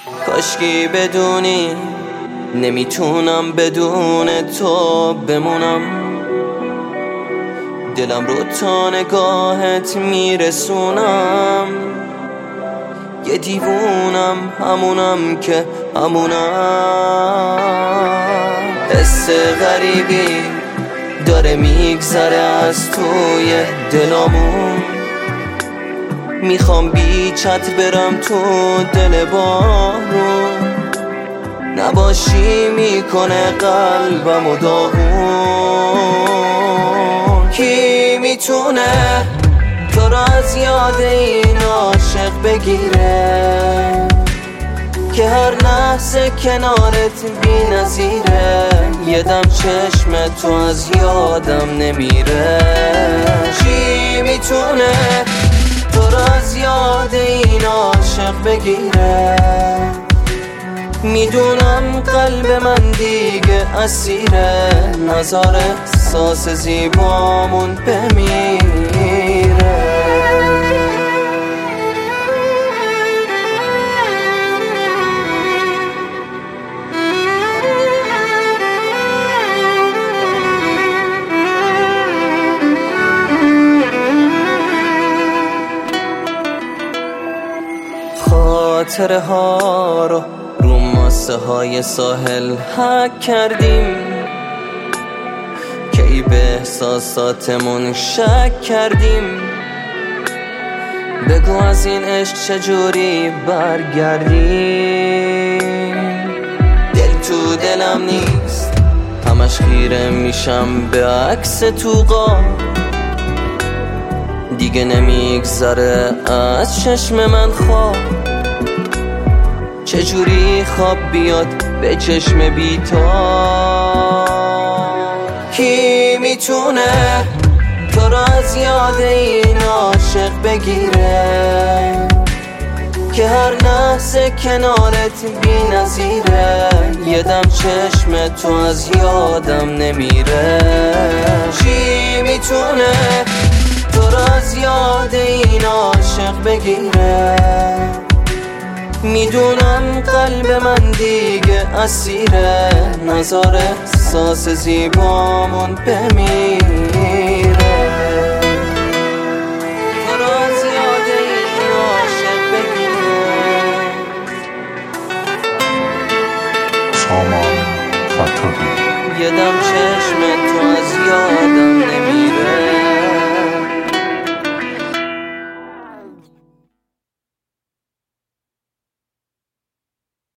کاشکی بدونی نمیتونم بدون تو بمونم. دلم رو تا نگاهت میرسونم. یه دیوونم همونم که همونم. حس غریبی داره میگذره از توی دلامون. میخوام بی چت برم تو دل بارون. نباشی میکنه قلبمو داغون. کی میتونه تو رو از یاد این عاشق بگیره که هر لحظه کنارت بی نظیره. یه دم چشم تو از یادم نمیره. کی میتونه تو رو از یاد این عاشق بگیره؟ میدونم قلب من دیگه اسیره. نظر احساس زیبامون بمیره. خاطره ها رو ماسه های ساحل حک کردیم. کی به احساساتمون شک کردیم. بگو از این عشق چجوری برگردیم. دل تو دلم نیست، همش خیره میشم به عکس تو غار. دیگه نمیگذره از چشم من خواب. چجوری خواب بیاد به چشم بی‌تاب؟ کی میتونه تو رو از یاد این عاشق بگیره که هر لحظه کنارت بی نظیره. یه دم چشم تو از یادم نمیره. کی میتونه تو رو از یاد این عاشق بگیره؟ میدونم قلب من دیگه اسیره. نظر احساس زیبامون بمیره.